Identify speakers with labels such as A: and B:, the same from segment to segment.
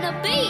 A: the beat.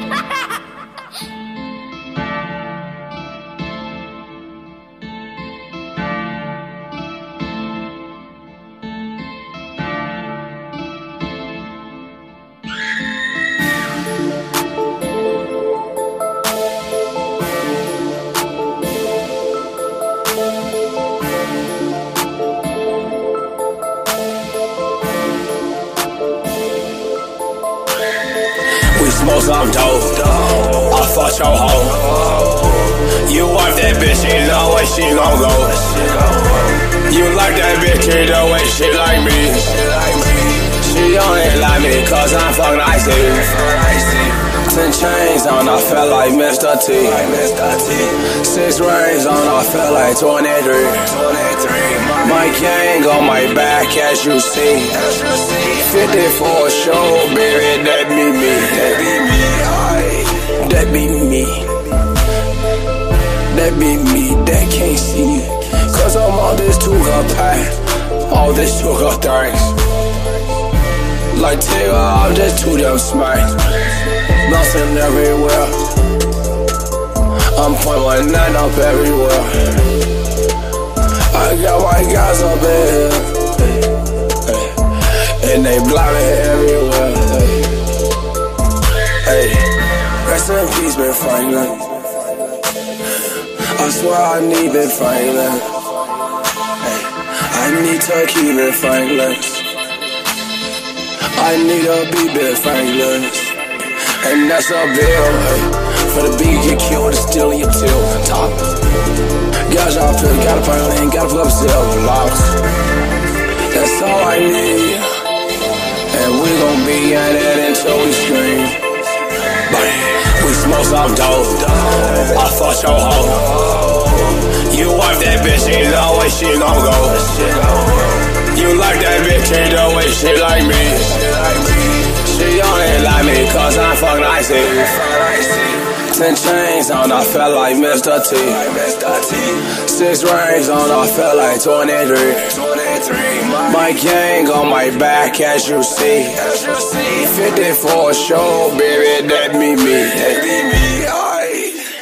B: We smoke some dope, I fuck your hoe. You wife that bitch, you know where she gon' go. You like that bitch, you the way she like me. She only like me cause I'm fucking icy. 10 chains on, I felt like Mr. T. 6 rings on, I felt like 23. My gang on my back as you see. 50 for a show, baby, that be me. That be me. That be me, that can't see. Cause I'm all this sugar pie, all this sugar things. Like Tigger, I'm just too damn smart. Bouncing everywhere. I'm .19 up everywhere. I got my guys up in here, and they block me everywhere. Hey, rest in peace, Ben Franklin. I swear I need Ben Franklin. Hey, I need to keep Ben Franklin. I need to be Ben Franklin, and that's a bill. Hey, for the beat, get killed, it's still in your till. Top. Got y'all pill, got a violin, got a flip silver locks. That's all I need. And we gon' be at it until we scream. We smoke some dope, I fuck your hoe. You wife that bitch, you know where she gon' go. You like that bitch, you the way she like me. She only like me cause I'm fucking icy. 10 chains on, I felt like Mr. T. 6 rings on, I felt like 23. My gang on my back as you see. 50 for a show, baby, that be me.